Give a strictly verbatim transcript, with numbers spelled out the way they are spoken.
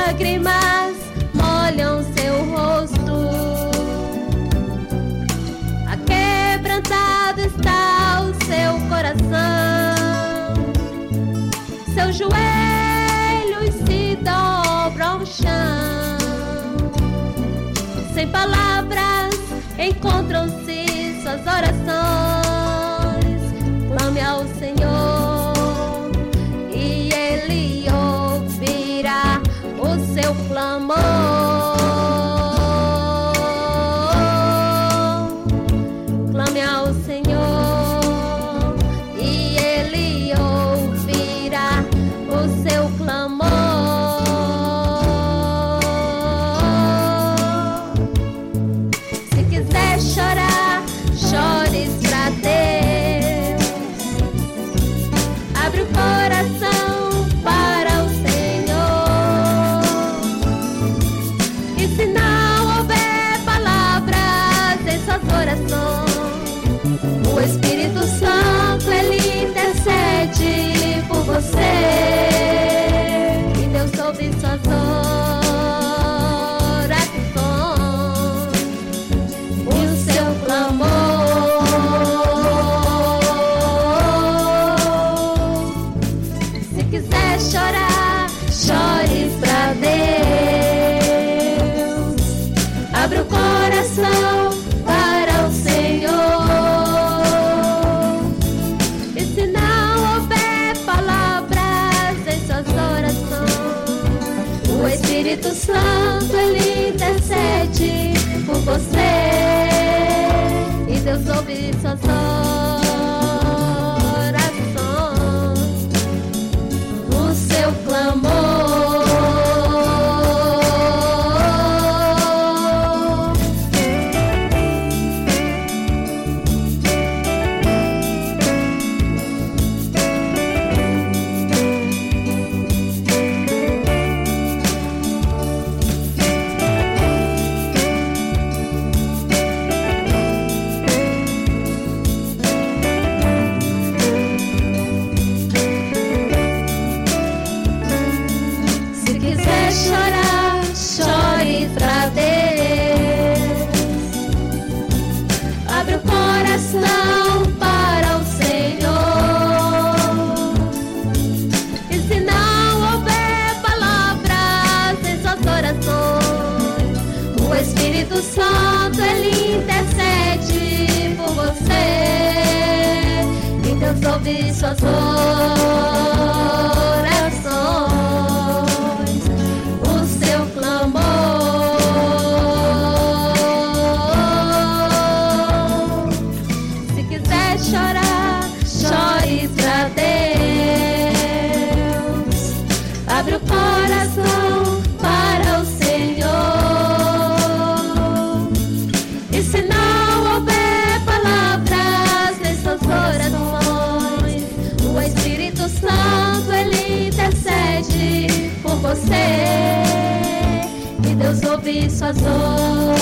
lágrimas molham seu rosto. Aquebrantado está o seu coração. Seus joelhos se dobram ao chão. Sem palavras encontram-se suas orações. Clame ao Senhor e Ele ouvirá o seu clamor. Clame ao Senhor e Ele ouvirá o seu clamor. Se quiser chorar, chores pra Deus. Abre o coração para o Senhor. E se não houver palavras em suas orações, o Espírito Santo, Ele intercede por você. E Deus ouve suas orações e o seu clamor. Se quiser chorar, chore pra Deus. Abre o coração para o Senhor. E se não houver palavras em suas orações, o Espírito Santo, Ele intercede por você. E Deus ouve suas orações, o seu clamor. Se quiser chorar, chore pra Deus. Abre o coração para o Senhor. E se não houver palavras em suas orações, o Espírito Santo, Ele intercede por você. E Deus ouve suas orações, o seu clamor. Se quiser chorar, chore pra Deus. Abre o coração para o Senhor. E se não houver palavras em suas orações, o Espírito Santo, Ele intercede por você. E Deus ouve suas orações.